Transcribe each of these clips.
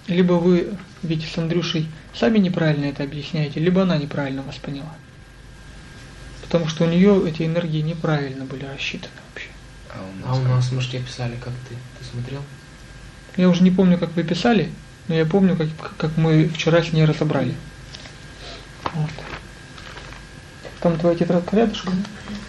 либо вы, Витя с Андрюшей, сами неправильно это объясняете, либо она неправильно вас поняла. Потому что у нее эти энергии неправильно были рассчитаны вообще. А у нас, может, я писали, как ты? Ты смотрел? Я уже не помню, как вы писали, но я помню, как мы вчера с ней разобрали. Вот. Там твоя тетрадка рядышком.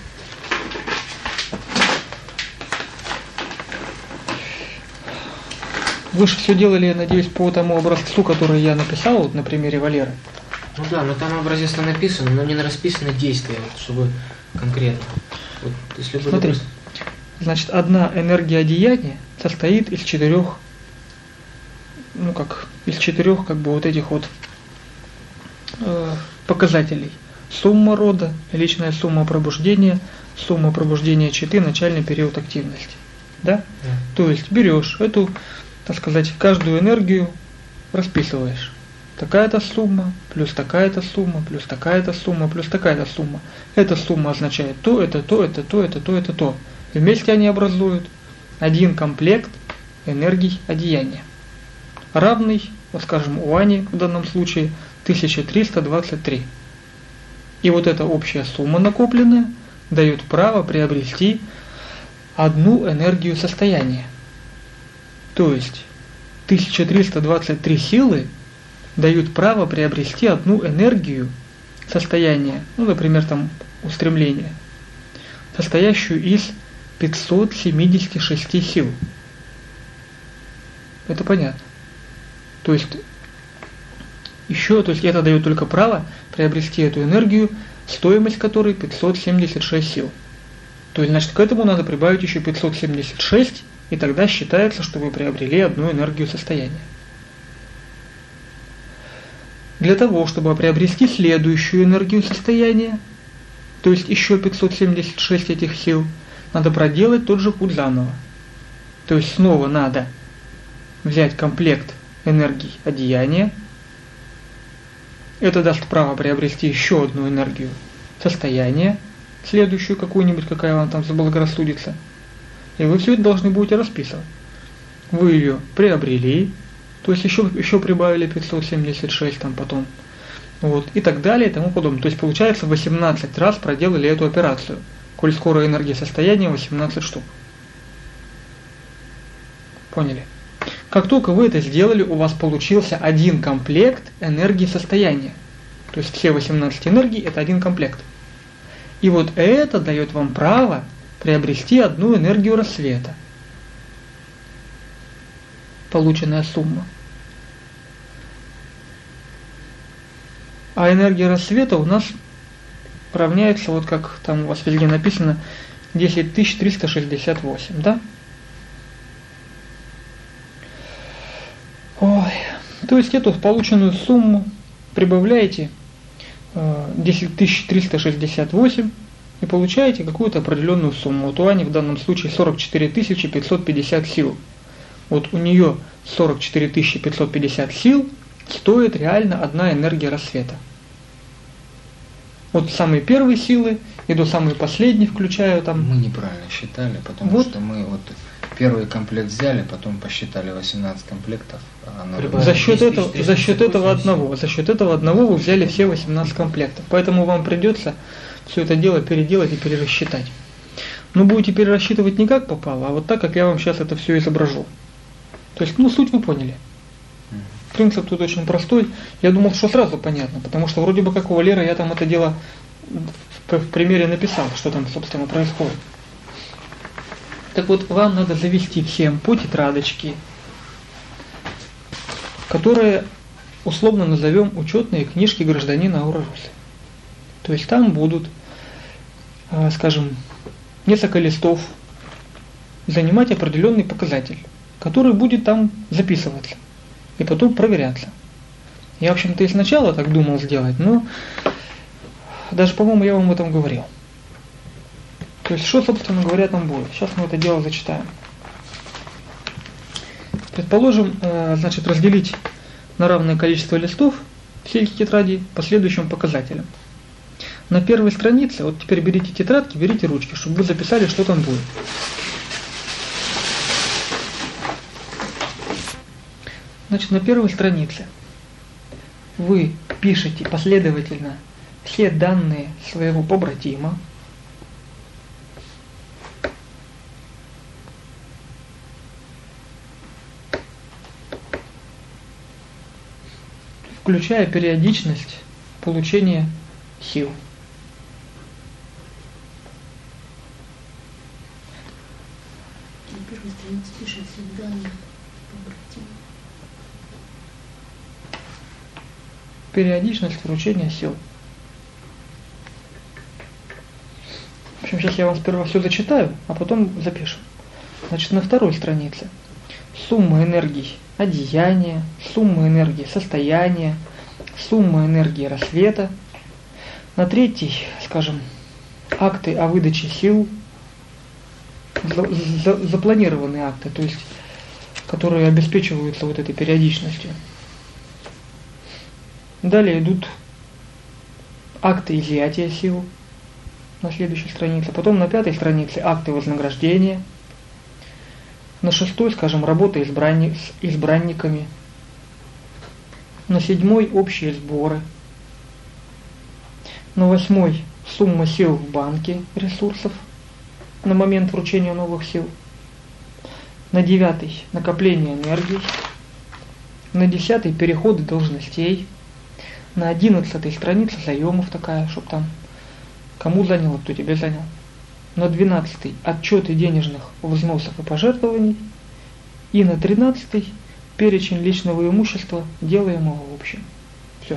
Вы же все делали, я надеюсь, по тому образцу, который я написал, вот на примере Валеры. Ну да, но там образец написан, но не расписано действие, вот, чтобы конкретно. Вот, если бы смотри, значит, одна энергия одеяния состоит из четырех, как бы вот этих вот показателей. Сумма рода, личная сумма пробуждения читы, начальный период активности. Да? Да. То есть берешь эту, так сказать, каждую энергию расписываешь. Такая-то сумма, плюс такая-то сумма, плюс такая-то сумма, плюс такая-то сумма. Эта сумма означает то, это то, это то, это то, это то. Вместе они образуют один комплект энергий одеяния. Равный, вот скажем, у Ани в данном случае 1323. И вот эта общая сумма накопленная дает право приобрести одну энергию состояния. То есть 1323 силы дают право приобрести одну энергию состояния, ну, например, там устремление, состоящую из 576 сил. Это понятно. То есть это дает только право приобрести эту энергию, стоимость которой 576 сил. То есть, значит, к этому надо прибавить еще 576, и тогда считается, что вы приобрели одну энергию состояния. Для того, чтобы приобрести следующую энергию состояния, то есть еще 576 этих сил, надо проделать тот же путь заново. То есть снова надо взять комплект энергий одеяния. Это даст право приобрести еще одну энергию состояния, следующую какую-нибудь, какая вам там заблагорассудится. И вы все это должны будете расписывать. Вы ее приобрели, то есть еще прибавили 576 там потом. Вот, и так далее, и тому подобное. То есть получается 18 раз проделали эту операцию. Коль скоро энергия состояния 18 штук. Поняли? Как только вы это сделали, у вас получился один комплект энергии состояния. То есть все 18 энергий это один комплект. И вот это дает вам право приобрести одну энергию рассвета. Полученная сумма. А энергия рассвета у нас равняется, вот как там у вас везде написано, 10368, да? Ой. То есть эту полученную сумму прибавляете 10368 и получаете какую-то определенную сумму. Вот у Ани в данном случае 44 550 сил. Вот у нее 44 550 сил стоит реально одна энергия рассвета. От самой первой силы и до самой последней, включая там... Мы неправильно считали, потому что мы вот первый комплект взяли, потом посчитали 18 комплектов. За счет этого одного вы взяли все 18 комплектов. Поэтому вам придется все это дело переделать и перерасчитать. Но будете перерасчитывать не как попало, а вот так, как я вам сейчас это все изображу. То есть, суть вы поняли. Принцип тут очень простой. Я думал, что сразу понятно, потому что вроде бы как у Валеры я там это дело в примере написал, что там, собственно, происходит. Так вот, вам надо завести всем по тетрадочке, которые условно назовем учетные книжки гражданина Аура-Руси. То есть там будут, скажем, несколько листов занимать определенный показатель, который будет там записываться и потом проверяться. Я, в общем-то, и сначала так думал сделать, но даже, по-моему, я вам об этом говорил. То есть, что, собственно говоря, там будет. Сейчас мы это дело зачитаем. Предположим, значит, разделить на равное количество листов все эти тетради по следующим показателям. На первой странице, вот теперь берите тетрадки, берите ручки, чтобы вы записали, что там будет. Значит, на первой странице вы пишете последовательно все данные своего побратима. Включая периодичность получения сил. На первой странице пишет все данные побратима. Периодичность вручения сил. В общем, сейчас я вам сперва все зачитаю, а потом запишем. Значит, на второй странице сумма энергий одеяния, сумма энергии состояния, сумма энергии рассвета. На третьей, скажем, акты о выдаче сил, запланированные акты, то есть, которые обеспечиваются вот этой периодичностью. Далее идут акты изъятия сил на следующей странице. Потом на пятой странице акты вознаграждения. На шестой, скажем, работа с избранниками. На седьмой общие сборы. На восьмой сумма сил в банке ресурсов на момент вручения новых сил. На девятой накопление энергии. На десятой переходы должностей. На 11 странице заемов такая, чтобы там кому заняло, кто тебе занял. На 12 отчеты денежных взносов и пожертвований. И на 13 перечень личного имущества, делаемого в общем. Все.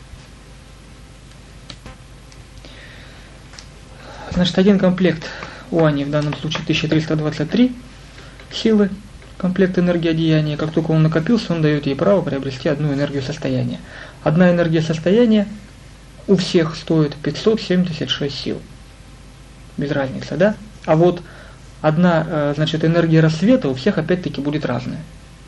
Значит, один комплект у Ани в данном случае 1323 силы. Комплект энергии одеяния. Как только он накопился, он дает ей право приобрести одну энергию состояния. Одна энергия состояния у всех стоит 576 сил. Без разницы, да? А вот одна, значит, энергия рассвета у всех опять-таки будет разная.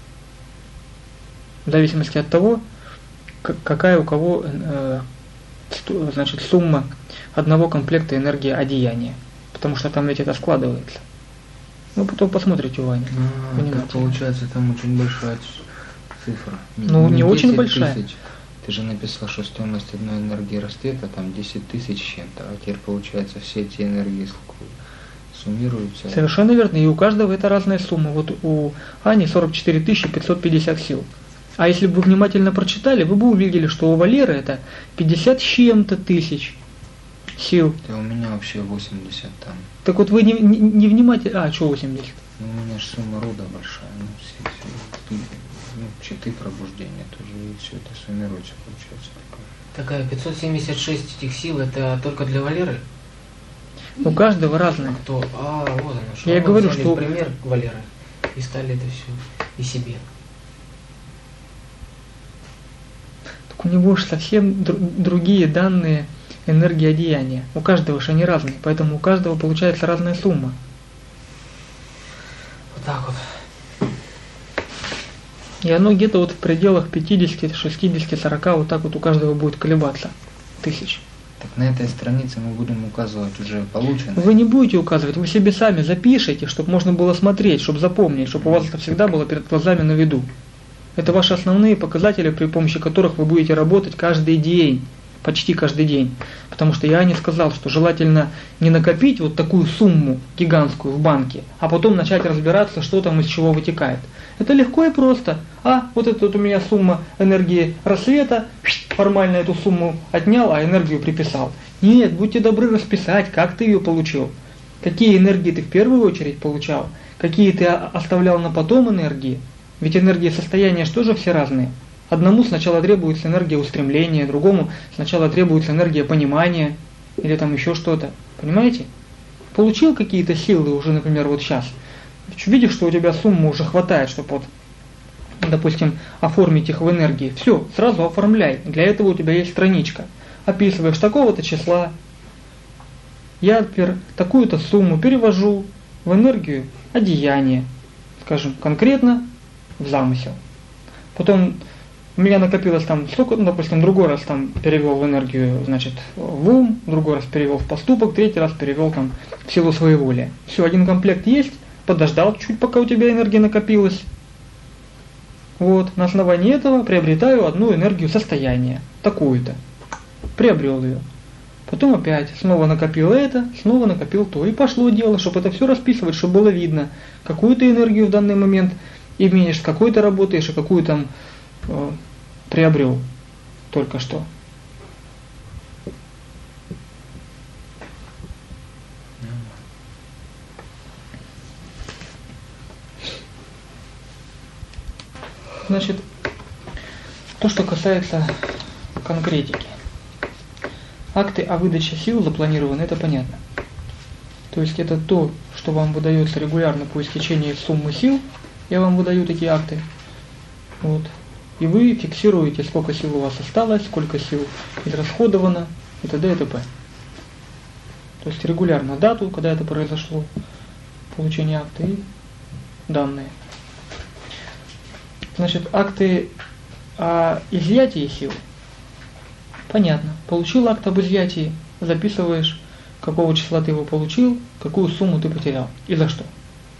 В зависимости от того, какая у кого, значит, сумма одного комплекта энергии одеяния. Потому что там ведь это складывается. Ну, потом посмотрите, Ваня. Так получается, там очень большая цифра. Ну, не очень большая. Тысяч. Ты же написал, что стоимость одной энергии рассвета там 10 тысяч чем-то. А теперь, получается, все эти энергии суммируются. Совершенно верно. И у каждого это разная сумма. Вот у Ани 44 550 сил. А если бы вы внимательно прочитали, вы бы увидели, что у Валеры это 50 с чем-то тысяч сил. Да у меня вообще 80 там. Так вот вы не внимательно... А, что 80? Ну, у меня же сумма рода большая. Ну, читы пробуждения тоже. И все это суммируется, получается. Такая 576 этих сил, это только для Валеры? У каждого разное. Кто? А, вот оно. Что Я говорю, что... пример Валеры. И стали это все и себе. Так у него же совсем другие данные энергии одеяния. У каждого же они разные, поэтому у каждого получается разная сумма. Вот так вот. И оно где-то вот в пределах 50, 60, 40, вот так вот у каждого будет колебаться. Тысяч. Так на этой странице мы будем указывать уже полученное. Вы не будете указывать, вы себе сами запишите, чтобы можно было смотреть, чтобы запомнить, чтобы у вас это всегда было перед глазами на виду. Это ваши основные показатели, при помощи которых вы будете работать каждый день. Почти каждый день. Потому что я не сказал, что желательно не накопить вот такую сумму гигантскую в банке, а потом начать разбираться, что там из чего вытекает. Это легко и просто. Вот это вот у меня сумма энергии рассвета, формально эту сумму отнял, а энергию приписал. Нет, будьте добры расписать, как ты ее получил. Какие энергии ты в первую очередь получал, какие ты оставлял на потом энергии. Ведь энергии состояния же тоже все разные. Одному сначала требуется энергия устремления, другому сначала требуется энергия понимания или там еще что-то. Понимаете? Получил какие-то силы уже, например, вот сейчас. Видишь, что у тебя суммы уже хватает, чтобы вот, допустим, оформить их в энергии. Все, сразу оформляй. Для этого у тебя есть страничка. Описываешь такого-то числа. Я, например, такую-то сумму перевожу в энергию одеяния. Скажем, конкретно в замысел. Потом у меня накопилось там столько, допустим, другой раз там перевел в энергию, значит, в ум, другой раз перевел в поступок, третий раз перевел там в силу своеволия. Все, один комплект есть, подождал чуть, пока у тебя энергия накопилась. Вот, на основании этого приобретаю одну энергию состояния, такую-то. Приобрел ее. Потом опять снова накопил это, снова накопил то. И пошло дело, чтобы это все расписывать, чтобы было видно, какую ты энергию в данный момент имеешь, с какой ты работаешь и какую там приобрел только что. Значит, то, что касается конкретики. Акты о выдаче сил запланированы, это понятно. То есть это то, что вам выдается регулярно по истечении суммы сил. Я вам выдаю такие акты. Вот. И вы фиксируете, сколько сил у вас осталось, сколько сил израсходовано, и т.д. и т.п. То есть регулярно дату, когда это произошло, получение акта и данные. Значит, акты о изъятии сил. Понятно. Получил акт об изъятии, записываешь, какого числа ты его получил, какую сумму ты потерял и за что.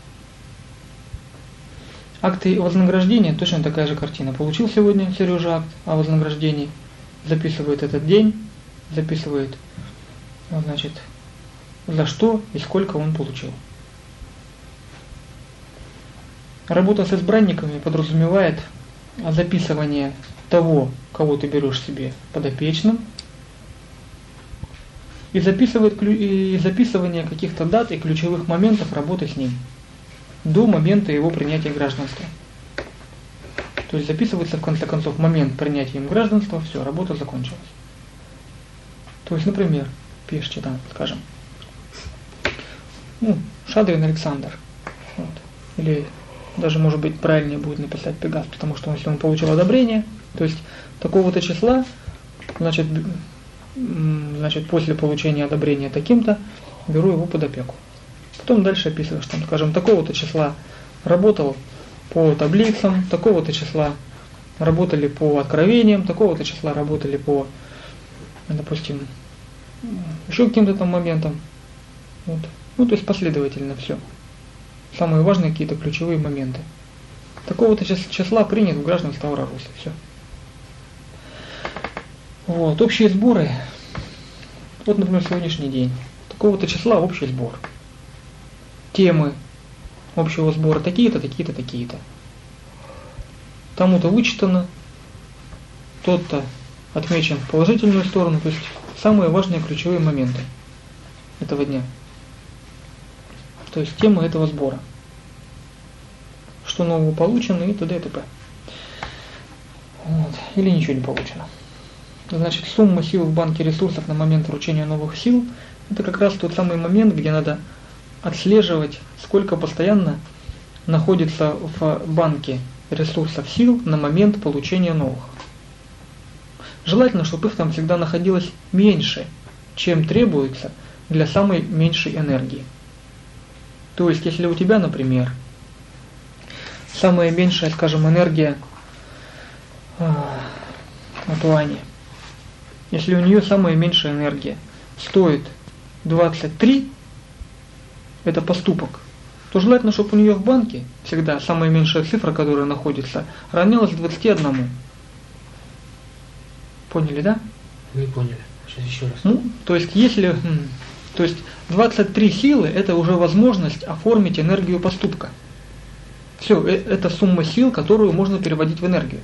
Акты вознаграждения, точно такая же картина. Получил сегодня Сережа акт о вознаграждении, записывает этот день, записывает, значит, за что и сколько он получил. Работа с избранниками подразумевает записывание того, кого ты берешь себе подопечным, и записывание каких-то дат и ключевых моментов работы с ним до момента его принятия гражданства. То есть записывается в конце концов момент принятия им гражданства, все, работа закончилась. То есть, например, пишите там, скажем, Шадрин Александр, вот, или даже, может быть, правильнее будет написать Пегас, потому что если он получил одобрение, то есть такого-то числа, значит, после получения одобрения таким-то, беру его под опеку. Потом дальше описываешь, там, скажем, такого-то числа работал по таблицам, такого-то числа работали по откровениям, такого-то числа работали по, допустим, еще каким-то там моментам. Вот. То есть последовательно все. Самые важные какие-то ключевые моменты. Такого-то числа принят в гражданство Аура-Руси. Все. Вот. Общие сборы. Вот, например, сегодняшний день. Такого-то числа общий сбор. Темы общего сбора такие-то, такие-то, такие-то. Тому-то вычитано, тот-то отмечен в положительную сторону. То есть самые важные ключевые моменты этого дня. То есть тема этого сбора. Что нового получено и т.д. и т.п. Вот. Или ничего не получено. Значит, сумма сил в банке ресурсов на момент вручения новых сил – это как раз тот самый момент, где надо отслеживать, сколько постоянно находится в банке ресурсов сил на момент получения новых. Желательно, чтобы их там всегда находилось меньше, чем требуется для самой меньшей энергии. То есть, если у тебя, например, самая меньшая, скажем, энергия от Ани, если у нее самая меньшая энергия стоит 23, это поступок, то желательно, чтобы у нее в банке всегда самая меньшая цифра, которая находится, равнялась 21. Поняли, да? Не поняли. Сейчас еще раз. То есть 23 силы – это уже возможность оформить энергию поступка. Все, это сумма сил, которую можно переводить в энергию.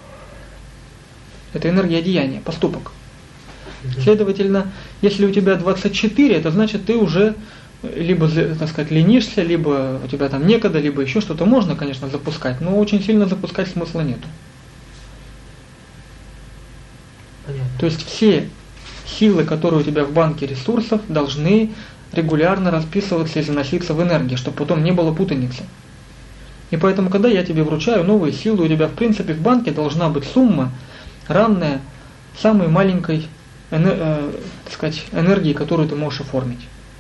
Это энергия деяния, поступок. Следовательно, если у тебя 24, это значит, ты уже либо, так сказать, ленишься, либо у тебя там некогда, либо еще что-то можно, конечно, запускать, но очень сильно запускать смысла нету. Понятно. То есть все силы, которые у тебя в банке ресурсов, должны регулярно расписываться и заноситься в энергию, чтобы потом не было путаницы. И поэтому, когда я тебе вручаю новые силы, у тебя в принципе в банке должна быть сумма, равная самой маленькой так сказать, энергии, которую ты можешь оформить.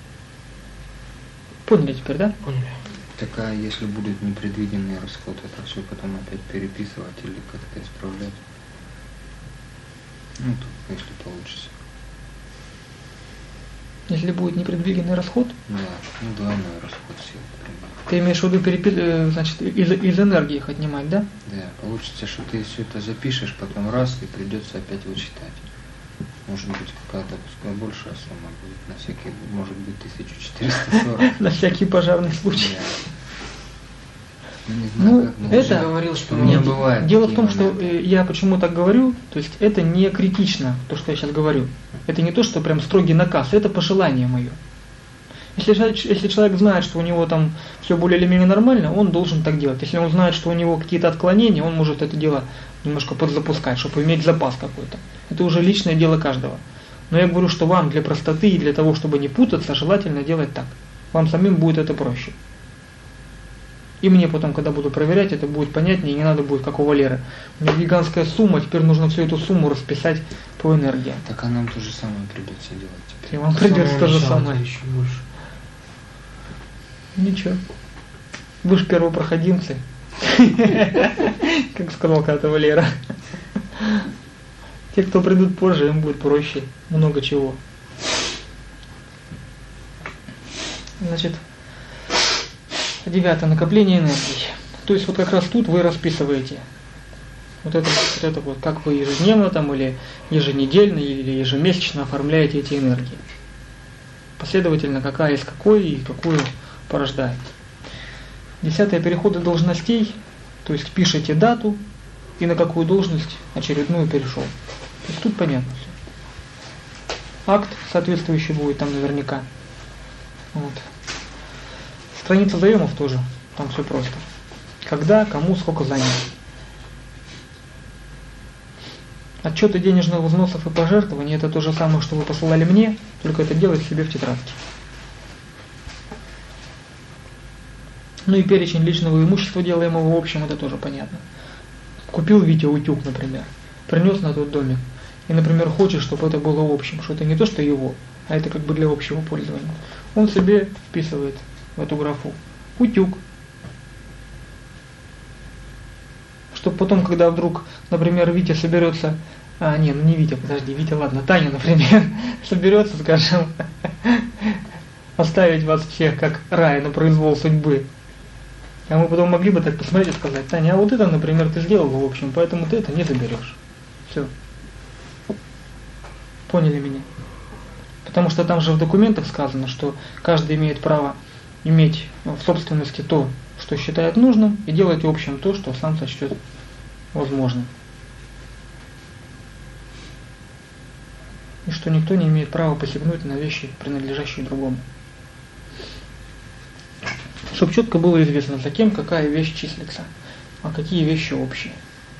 Поняли теперь, да? Поняли. Так а если будет непредвиденный расход, это все потом опять переписывать или как-то исправлять? Если получится. Если будет непредвиденный расход, Да, ну двойной расход сил, например. ты имеешь в виду значит, из энергии их отнимать, да? Да, получится, что ты все это запишешь, потом раз, и придется опять вычитать. Может быть, какая-то пускай большая сумма будет, на всякий, может быть, 1440. На всякий пожарный случай. Да. Не Ну, знаю, как, но это- уже говорил, что у меня Нет, бывает. Дело в такие том, что моменты. я почему так говорю, то есть это не критично, то, что я сейчас говорю. Это не то, что прям строгий наказ, это пожелание мое. Если человек знает, что у него там все более или менее нормально, он должен так делать. Если он знает, что у него какие-то отклонения, он может это дело немножко подзапускать, чтобы иметь запас какой-то. Это уже личное дело каждого. Но я говорю, что вам для простоты и для того, чтобы не путаться, желательно делать так. Вам самим будет это проще. И мне потом, когда буду проверять, это будет понятнее, и не надо будет, как у Валеры. У меня гигантская сумма, теперь нужно всю эту сумму расписать по энергиям. Так а нам то же самое придется делать теперь. И вам придется то же Самого начала самое. еще больше. Ничего. Вы же первопроходимцы. Как сказал когда-то Валера. Те, кто придут позже, им будет проще. Много чего. Значит, 9. Накопление энергии. То есть вот как раз тут вы расписываете вот это вот, как вы ежедневно там или еженедельно или ежемесячно оформляете эти энергии. Последовательно, какая из какой и какую порождает. 10. Переходы должностей, то есть пишите дату и на какую должность очередную перешел. То есть тут понятно все. Акт соответствующий будет там наверняка. Вот. Страница заемов тоже, там все просто. Когда, кому, сколько занял. Отчеты денежных взносов и пожертвований — это то же самое, что вы посылали мне, только это делать себе в тетрадке. Ну и перечень личного имущества, делаемого в общем, это тоже понятно. Купил Витя утюг, например, принес на тот домик, и, например, хочет, чтобы это было общим, что это не то, что его, а это как бы для общего пользования. Он себе вписывает в эту графу утюг. Чтобы потом, когда вдруг, например, Витя соберется, не Витя, подожди, Витя, ладно, Таня, например, соберется, скажем, оставить вас всех как рай на произвол судьбы. А мы потом могли бы так посмотреть и сказать: Таня, а вот это, например, ты сделал в общем, поэтому ты это не заберешь. Все. Поняли меня? Потому что там же в документах сказано, что каждый имеет право иметь в собственности то, что считает нужным, и делать общим то, что сам сочтет возможным. И что никто не имеет права посягнуть на вещи, принадлежащие другому. Чтобы четко было известно, за кем какая вещь числится, а какие вещи общие.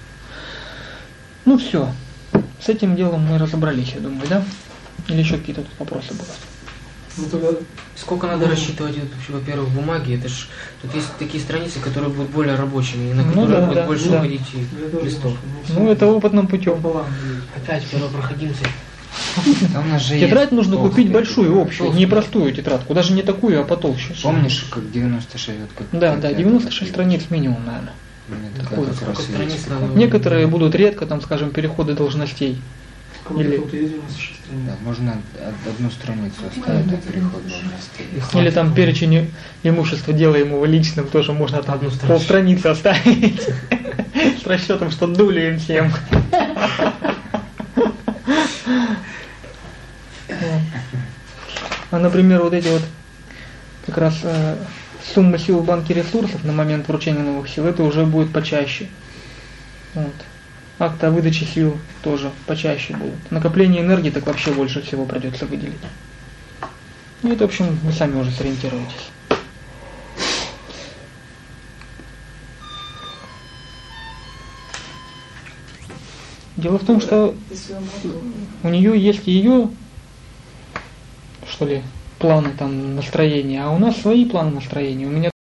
Ну все, с этим делом мы разобрались, я думаю, да? Или еще какие-то тут вопросы будут? Ну, тогда Сколько надо рассчитывать, вообще, во-первых, бумаги? Это ж тут есть такие страницы, которые будут более рабочими, на которые да, будет да, больше да. уходить я тоже листов. думаю, Ну это опытным путем. пополам будет. Опять первопроходимцы. Да у нас же Тетрадь есть нужно толстые купить большую, такие. общую, не простую тетрадку, даже не такую, а потолще. Помнишь, как 96 как Да, какие-то 96 такие? страниц минимум, наверное. У меня Такую, такая как раз сколько страниц есть. надо? Некоторые будут редко, там, скажем, переходы должностей. Кому-то Или- тут есть 96 страниц. Да, можно одну страницу оставить на переход должностей. Или там перечень имущества, делаемого личным, тоже можно там Одну страницу. полстраницы оставить. С расчетом, что дули им всем. А, например, вот эти вот как раз сумма сил в банке ресурсов на момент вручения новых сил, это уже будет почаще. Вот. Акты о выдаче сил тоже почаще будут. Накопление энергии так вообще больше всего придется выделить. Ну это, в общем, вы сами уже сориентируетесь. Дело в том, что у нее есть ее, что ли, планы там настроения, а у нас свои планы настроения. У меня